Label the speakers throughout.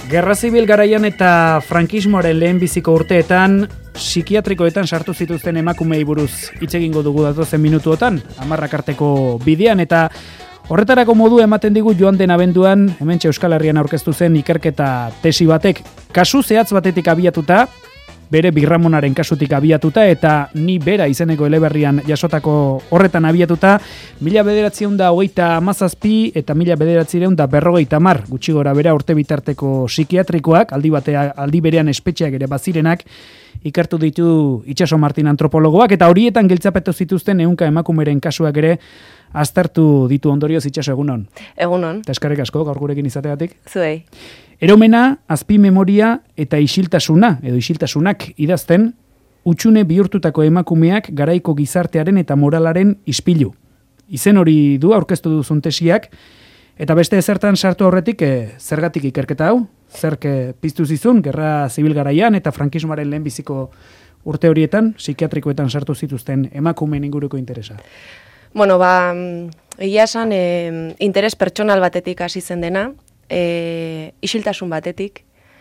Speaker 1: Gerra zibil garaian eta frankismoaren lehenbiziko urteetan, psikiatrikoetan sartu zituzten emakumei buruz hitz egingo dugu datozen minutuotan, 10 arteko bidean, eta horretarako modu ematen digu joan den abenduan, hementxe Euskal Herrian aurkeztu zen ikerketa tesi batek, kasu zehatz batetik abiatuta, bere Birramonaren kasutik abiatuta eta ni bera izeneko eleberrian jasotako horretan abiatuta, 1937 eta 1950 gutxi gora bera urte bitarteko psikiatrikoak, aldi berean espetxeak ere bazirenak, ikertu ditu Itxaso Martin antropologoak, eta horietan giltzapetu zituzten 100 emakumeren kasuak ere aztertu ditu. Ondorioz, Itxaso, egunon.
Speaker 2: Egunon.
Speaker 1: Eta eskerrik asko, gaur gurekin izategatik.
Speaker 2: Zuei.
Speaker 1: Eromena, azpi memoria eta isiltasuna, edo isiltasunak idazten, utxune bihurtutako emakumeak garaiko gizartearen eta moralaren ispilu. Izen hori du aurkeztu duzun tesiak, eta beste ezertan sartu aurretik, zergatik ikerketa hau? Zerk piztu zizun, gerra zibil garaian eta frankismoaren lehenbiziko urte horietan, psikiatrikoetan sartu zituzten emakumeen inguruko interesa?
Speaker 2: Bueno, egia esan, interes pertsonal batetik hasi zen dena, isiltasun batetik.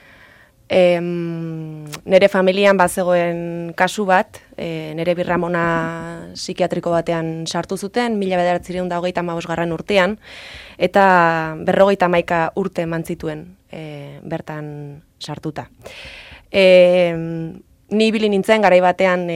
Speaker 2: Nere familian bazegoen kasu bat, nere Birramona psikiatriko batean sartu zuten, 1935 urtean, eta 51 urte eman zituen bertan sartuta. Ni ibili nintzen garai batean,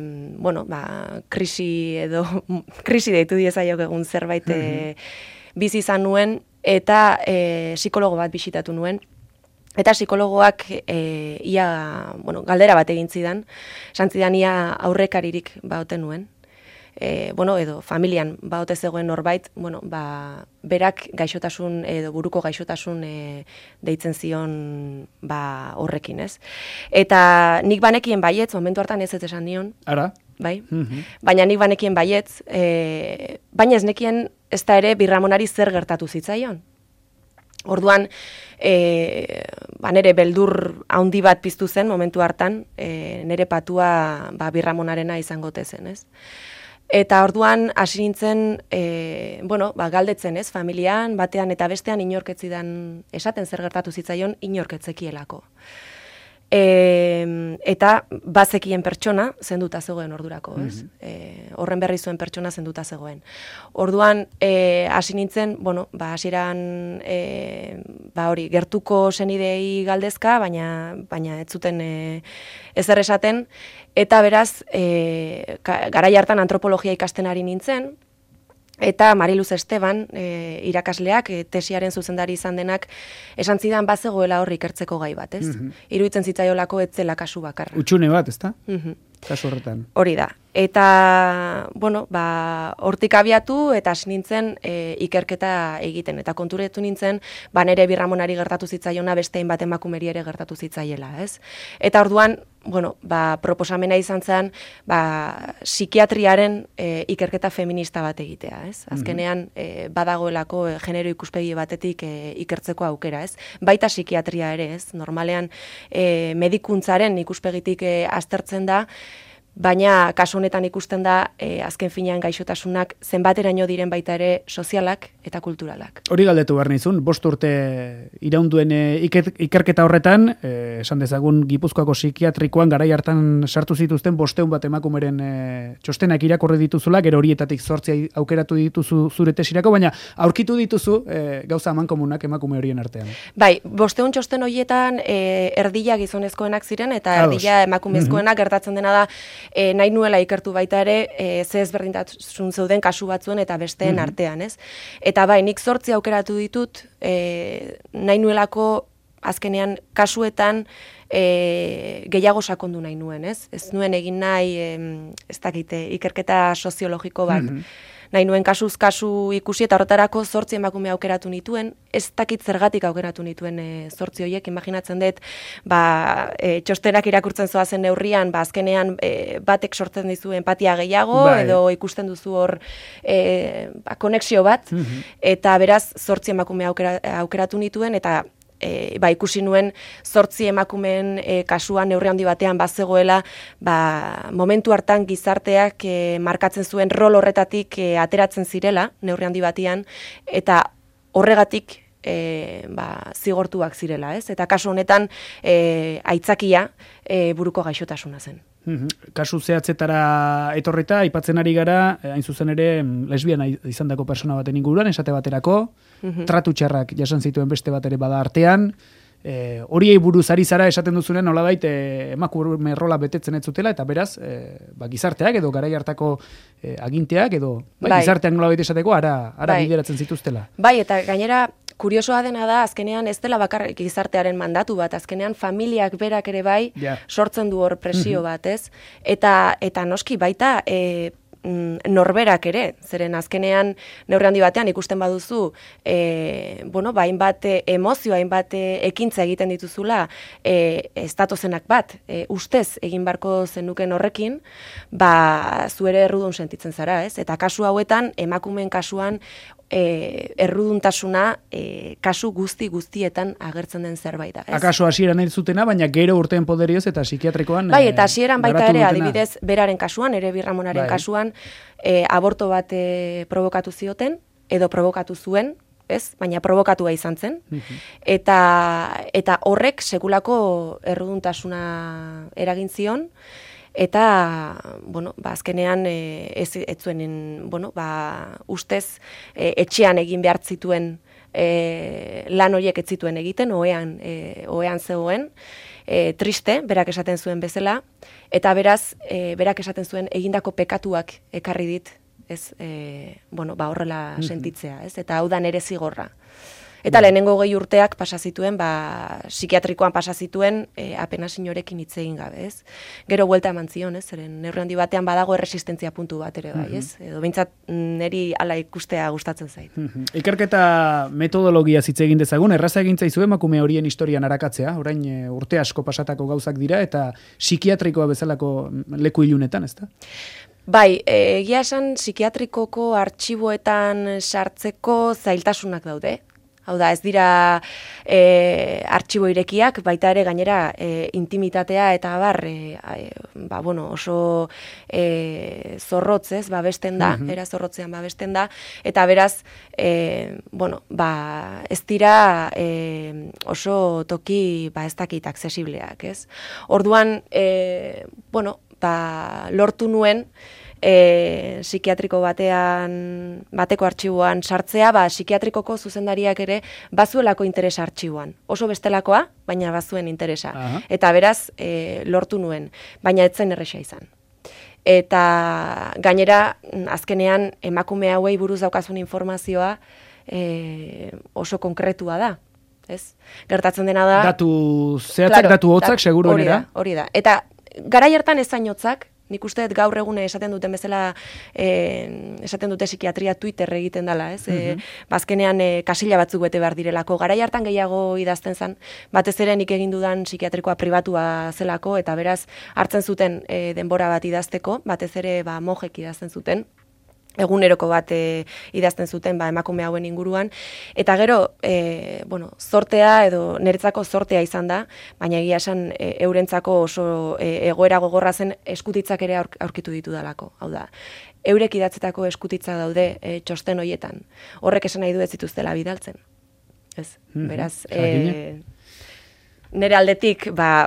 Speaker 2: krisi deitu diezaiok egun zerbait bizi izan nuen, eta psikologo bat bisitatu nuen. Eta psikologoak galdera bat egin zidan, esan zidan ia aurrekaririk baote nuen. Edo familian baote zegoen norbait, berak gaixotasun edo buruko gaixotasun deitzen zion horrekin, ez? Eta nik banekien baietz, momentu hartan ez esan nion.
Speaker 1: Ara?
Speaker 2: Bai, baina nik banekien baietz, baina ez nekien ez da ere Birramonari zer gertatu zitzaion. Orduan, nere beldur handi bat piztu zen momentu hartan, nere patua Birramonarena izangote zen, ez? Eta orduan hasi nintzen, galdetzen, ez, familian, batean eta bestean inorketzidan esaten zer gertatu zitzaion inorketzekielako. Eta bazekien pertsona zenduta zegoen ordurako, ez? Horren berri zuen pertsona zenduta zegoen. Orduan, hasi nintzen, hasieran gertuko senidei galdezka, baina ez zuten ezer esaten, eta beraz, garai hartan antropologia ikasten ari nintzen, eta Mariluz Esteban, irakasleak, tesiaren zuzendari izan denak, esan zidan bazegoela hor ikertzeko gai bat, ez? Iruditzen zitzaiolako ez zela kasu bakarra.
Speaker 1: Utxune bat, ezta? Kasu horretan.
Speaker 2: Hori da. Eta, hortik abiatu eta hasi nintzen ikerketa egiten. Eta konturetu nintzen, nere Birramonari gertatu zitzaiona beste hainbat emakumeri ere gertatu zitzaiela, ez? Eta orduan, proposamena izan zen, psikiatriaren ikerketa feminista bat egitea, ez? Azkenean, badagoelako genero ikuspegi batetik ikertzeko aukera, ez? Baita psikiatria ere, ez? Normalean, medikuntzaren ikuspegitik aztertzen da, baina kasu honetan ikusten da azken finean gaixotasunak zenbateraino diren baita ere sozialak eta kulturalak.
Speaker 1: Hori galdetu behar nizun, 5 urte iraunduen ikerketa horretan, esan dezagun Gipuzkoako psikiatrikoan garai hartan sartu zituzten 500 bat emakumeren txostenak irakurri dituzula, gero horietatik 8 aukeratu dituzu zure tesirako, baina aurkitu dituzu gauza amankomunak emakume horien artean.
Speaker 2: Bai, 500 txosten horietan erdia gizonezkoenak ziren eta erdia emakumezkoenak, gertatzen dena da nahi nuela ikertu baita ere ze ezberdintasun zeuden kasu batzuen eta besteen artean, ez? Eta bai, nik 8 aukeratu ditut, nahi nuelako azkenean kasuetan gehiago sakondu nahi nuen, ez? Ez nuen egin nahi, ez dakite, ikerketa soziologiko bat. Nahi nuen kasuz kasu ikusi eta horretarako 8 emakume aukeratu nituen, ez dakit zergatik aukeratu nituen 8 horiek, imaginatzen dut, txostenak irakurtzen zoazen neurrian, azkenean batek sortzen dizu empatia gehiago, edo ikusten duzu hor konexio bat, eta beraz 8 emakume aukeratu nituen, eta ikusi nuen 8 emakumeen kasuan neurri handi batean bazegoela momentu hartan gizarteak markatzen zuen rol horretatik ateratzen zirela neurri handi batean, eta horregatik zigortuak zirela, ez? Eta kasu honetan aitzakia buruko gaixotasuna zen.
Speaker 1: Kasu zehatzetara etorrita, aipatzen ari gara, hain zuzen ere, lesbiana izandako persona baten inguruan, esate baterako, tratu txarrak jasan zituen beste bat ere bada artean, horiei buruz ari zara esaten duzunen nolabait emakume rola betetzen ez zutela, eta beraz, gizarteak edo garai hartako aginteak edo gizarteak nolabait esateko ara bideratzen zituztela.
Speaker 2: Bai, eta gainera, kuriosoa dena da, azkenean ez dela bakarrik gizartearen mandatu bat, azkenean familiak berak ere bai sortzen du hor presio bat, ez? Eta noski baita norberak ere, zeren azkenean neurri handi batean ikusten baduzu, hainbat emozio, hainbat ekintza egiten dituzula, ez datozenak bat, ustez egin barko zenuken horrekin, zuere errudun sentitzen zara, ez? Eta kasu hauetan, emakumeen kasuan, erruduntasuna kasu guztietan agertzen den zerbait da.
Speaker 1: Akaso hasieran ez zutena, baina gero urteen poderioz eta psikiatrikoan
Speaker 2: bai, eta hasieran baita ere, adibidez, beraren kasuan, ere Birramonaren kasuan, aborto bat provokatu zioten, edo provokatu zuen, ez? Baina provokatua izan zen. Eta horrek sekulako erruduntasuna eragin zion, eta, azkenean ez zuen, ustez etxean egin behar zituen lan horiek ez zituen egiten, ohean zegoen, triste, berak esaten zuen bezala, eta beraz, berak esaten zuen egindako pekatuak ekarri dit, ez, horrela sentitzea, ez, eta hau da nere zigorra. Eta lehenengo 20 urteak pasa zituen, psikiatrikoan pasa zituen, apenas inorekin hitz egin gabe, ez? Gero buelta eman zion, ez? Zeren neurri handi batean badago erresistentzia puntu bat ere bai, ez? Edo behintzat neri hala ikustea gustatzen zait.
Speaker 1: Ikerketa metodologia hitz egin dezagun, erraza egin zaizu emakume horien historian arakatzea, orain urte asko pasatako gauzak dira, eta psikiatrikoa bezalako leku ilunetan, ezta?
Speaker 2: Bai, egia esan psikiatrikoko artxiboetan sartzeko zailtasunak daude. Hau da, ez dira artxibo irekiak, baita ere gainera intimitatea eta oso zorrotzez babesten da, era zorrotzean babesten da, eta beraz, ez dira oso toki ez dakit aksesibleak, ez? Orduan, lortu nuen, psikiatriko bateko artxiboan sartzea, psikiatrikoko zuzendariak ere bazuelako interesa artxiboan. Oso bestelakoa, baina bazuen interesa. Eta beraz, lortu nuen, baina etzen erresa izan. Eta gainera, azkenean, emakume hauei buruz daukazun informazioa oso konkretua da. Ez? Gertatzen dena da...
Speaker 1: Datu zehatzak, datu hotzak, seguruenera.
Speaker 2: Hori da. Eta garai hartan ezain hotzak, nik uste gaur egune esaten duten bezala, esaten dute psikiatria Twitter egiten dela, ez? Bazkenean kasila batzuk bete behar direlako. Garai hartan gehiago idazten zen, batez ere nik egin dudan psikiatrikoa pribatua zelako, eta beraz hartzen zuten denbora bat idazteko, batez ere mojek idazten zuten, eguneroko bat idazten zuten emakume hauen inguruan, eta gero, zortea edo niretzako zortea izan da, baina egia esan eurentzako oso egoera gogorra zen eskutitzak ere aurkitu ditu dalako. Hau da, eurek idatzetako eskutitza daude txosten hoietan. Horrek esan nahi du ez zituztela bidaltzen. Ez, beraz... Nere aldetik,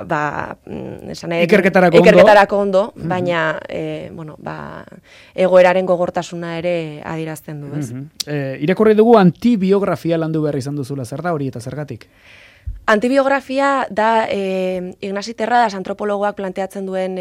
Speaker 2: ikerketarako ondo, baina, egoeraren gogortasuna ere adierazten du, ez?
Speaker 1: Irakurri dugu antibiografia landu behar izan duzula, zer da hori eta zergatik?
Speaker 2: Antibiografia da Ignasi Terradas antropologoak planteatzen duen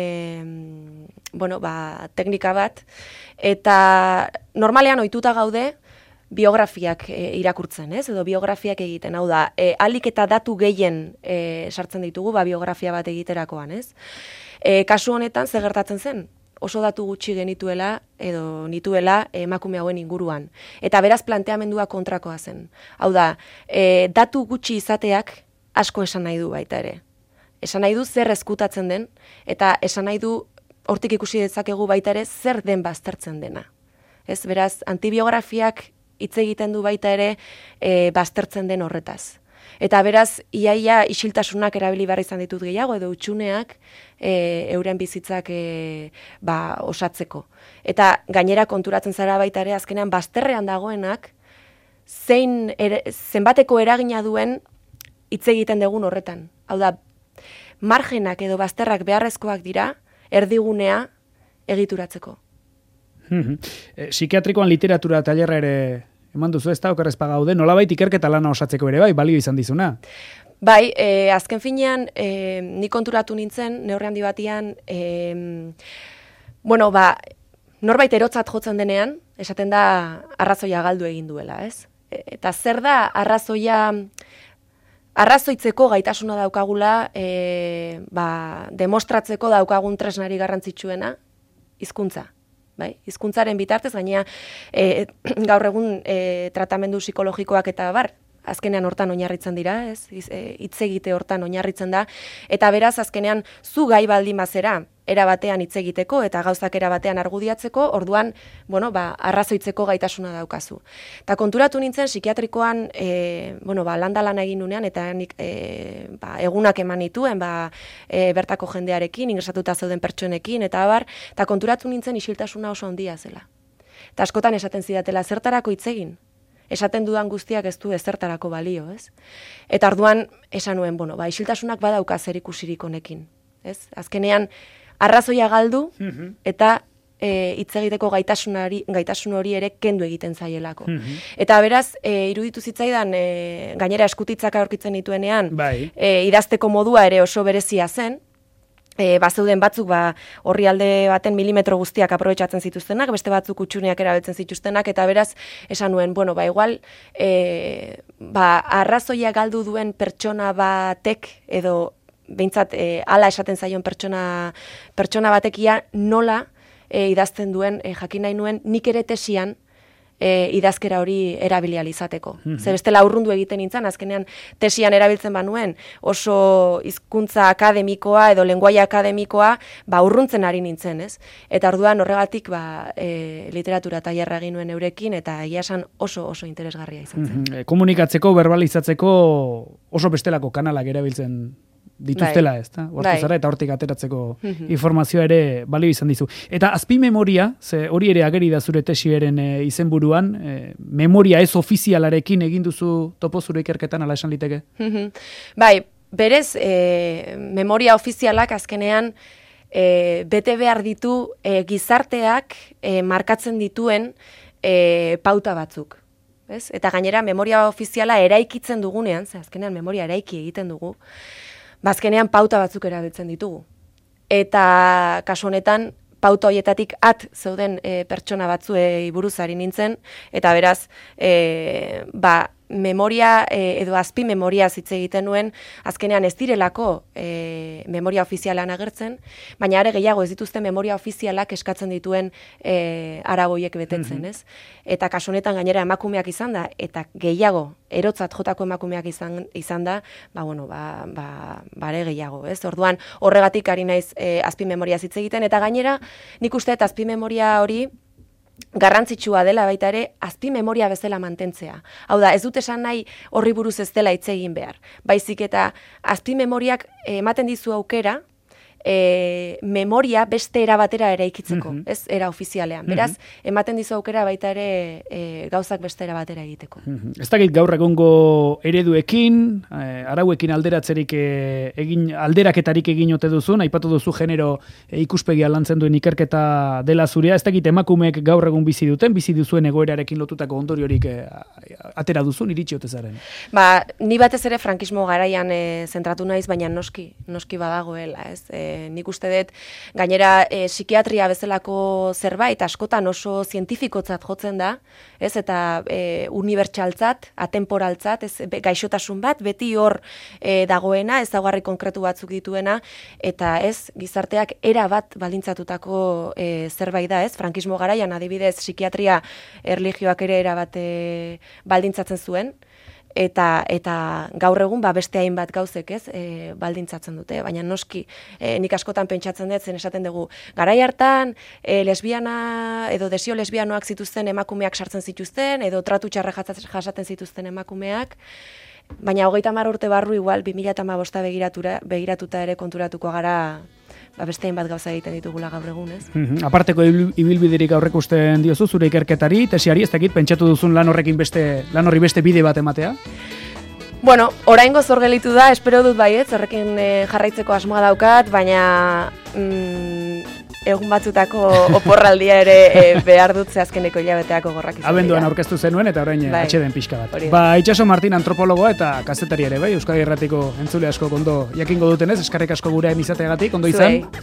Speaker 2: teknika bat, eta normalean ohituta gaude, biografiak irakurtzen, ez? Edo biografiak egiten, hau da, alik eta datu gehien sartzen ditugu, biografia bat egiterakoan, ez? Kasu honetan, zer gertatzen zen? Oso datu gutxi genituela, edo nituela emakume hauen inguruan. Eta beraz planteamendua kontrakoa zen. Hau da, datu gutxi izateak asko esan nahi du baita ere. Esan nahi du zer ezkutatzen den, eta esan nahi du hortik ikusi dezakegu baita ere zer den baztertzen dena. Ez, beraz, antibiografiak hitz egiten du baita ere baztertzen den horretaz. Eta beraz, iaia isiltasunak erabili behar izan ditut gehiago, edo utxuneak euren bizitzak osatzeko. Eta gainera konturatzen zara baita ere, azkenean bazterrean dagoenak, zenbateko eragina duen hitz egiten dugun horretan. Hau da, margenak edo bazterrak beharrezkoak dira, erdigunea egituratzeko.
Speaker 1: Psikiatrikoan literatura tailerra ere eman duzu, ez da okerrezpa gaude, nolabait ikerketa lana osatzeko ere bai, balio izan dizuna?
Speaker 2: Bai, azken finean, ni konturatu nintzen, neurri handi batian, norbait erotzat jotzen denean, esaten da arrazoia galdu egin duela, ez? Eta zer da arrazoitzeko gaitasuna daukagula, demostratzeko daukagun tresnari garrantzitsuena, hizkuntza. Bai, hizkuntzaren bitartez, gainea gaur egun tratamendu psikologikoak eta azkenean hortan oinarritzen dira, ez? Hitz egite hortan oinarritzen da, eta beraz azkenean zu gai baldin bazera era batean hitz egiteko eta gauzak era batean argudiatzeko, orduan, arrazoitzeko gaitasuna daukazu. Ta konturatu nintzen psikiatrikoan, landa egin nunean eta nik egunak eman nituen, bertako jendearekin, ingresatuta zeuden pertsonekin eta konturatu nintzen isiltasuna oso handia zela. Ta askotan esaten zidatela zertarako hitz egin. Esaten dudan guztiak ez du ezertarako balio, ez? Eta orduan esan nuen, isiltasunak badauka zerikusirik honekin, ez? Azkenean arrazoia galdu eta hitz egiteko gaitasun hori ere kendu egiten zaielako. Eta beraz, iruditu zitzaidan, gainera eskutitzak aurkitzen dituenean, idazteko modua ere oso berezia zen, bazeuden batzuk orrialde baten milimetro guztiak aprobetxatzen zituztenak, beste batzuk utxuneak erabiltzen zituztenak, eta beraz, esan nuen, igual, arrazoia galdu duen pertsona batek, edo behintzat hala esaten zaion pertsona batekia nola idazten duen, jakin nahi nuen, nik ere tesian idazkera hori erabilial izateko. Zer bestela urrundu egiten nintzen, azkenean tesian erabiltzen banuen oso hizkuntza akademikoa edo lenguaia akademikoa urruntzen ari nintzen, ez? Eta orduan horregatik literatura tailerra egin nuen eurekin eta egia esan oso interesgarria izan zen.
Speaker 1: Komunikatzeko, berbalizatzeko oso bestelako kanalak erabiltzen dituztela, ez da? Zara eta hortik ateratzeko informazioa ere balio izan dizu. Eta azpimemoria, hori ere ageri da zure tesiaren izenburuan, memoria ez ofizialarekin egin duzu topo zure ikerketan, ala esan liteke?
Speaker 2: Bai, berez, memoria ofizialak azkenean bete behar ditu gizarteak markatzen dituen pauta batzuk. Eta gainera, memoria ofiziala eraikitzen dugunean, azkenean memoria eraiki egiten dugu, bazkenean pauta batzuk erabiltzen ditugu. Eta kasu honetan, pauta horietatik zeuden pertsona batzuei buruz ari nintzen, eta beraz, memoria edo azpi memoria hitz egiten nuen, azkenean ez direlako memoria ofizialan agertzen, baina are gehiago ez dituzten memoria ofizialak eskatzen dituen aragoiek betetzen, ez? Eta kasu honetan gainera emakumeak izan da, eta gehiago erotzat jotako emakumeak izan da, bare gehiago, ez? Orduan horregatik ari naiz azpi memoria hitz egiten, eta gainera nik uste azpi memoria hori garrantzitsua dela baita ere azpi memoria bezala mantentzea. Hau da, ez dut esan nahi horri buruz ez dela hitz egin behar. Baizik eta azpi memoriak ematen dizu aukera, memoria beste era batera eraikitzeko, ez era ofizialean. Beraz, ematen dizu aukera baita ere gauzak beste era batera egiteko.
Speaker 1: Ez dakit gaur egungo ereduekin, arauekin alderaketarik egin ote duzun, aipatu duzu genero ikuspegia lantzen duen ikerketa dela zurea, ez dakit emakumeek gaur egun bizi duzuen egoerarekin lotutako ondoriorik atera duzun, iritsi ote zaren?
Speaker 2: Ni batez ere frankismo garaian zentratu naiz, baina noski badagoela, ez? Nik uste dut, gainera psikiatria bezalako zerbait askotan oso zientifikotzat jotzen da, ez? Eta unibertsaltzat, atemporaltzat, ez gaixotasun bat, beti hor dagoena, ezaugarri konkretu batzuk dituena, eta ez gizarteak era bat baldintzatutako zerbait da, ez? Frankismo garaian adibidez psikiatria erlijioak ere era bat baldintzatzen zuen, eta gaur egun beste hainbat gauzek, ez, baldintzatzen dute, baina noski nik askotan pentsatzen dut, zen esaten dugu, garai hartan lesbiana edo desio lesbianoak zituzten emakumeak sartzen zituzten, edo tratu txarra jasaten zituzten emakumeak, baina 30 urte barru igual 2015 begiratuta ere konturatuko gara bestein bat gauza egiten ditugula gaur egun, ez?
Speaker 1: Aparteko ibilbiderik aurrekusten diozu zure ikerketari, tesiari, ez dakit, pentsatu duzun lan horri beste bide bat ematea?
Speaker 2: Bueno, oraingo zor gelitu da, espero dut baiet, horrekin jarraitzeko asmoa daukat, baina egun batzutako oporraldia ere behar dut ze azkeneko hilabeteako gorrak izan.
Speaker 1: Abenduan aurkeztu zenuen eta orain atxeden pixka bat. Itxaso Martin antropologoa eta kazetari ere, bai? Euskadi Irratiko entzule asko ondo jakingo dutenez, eskarrik asko gurean izateagatik, ondo izan?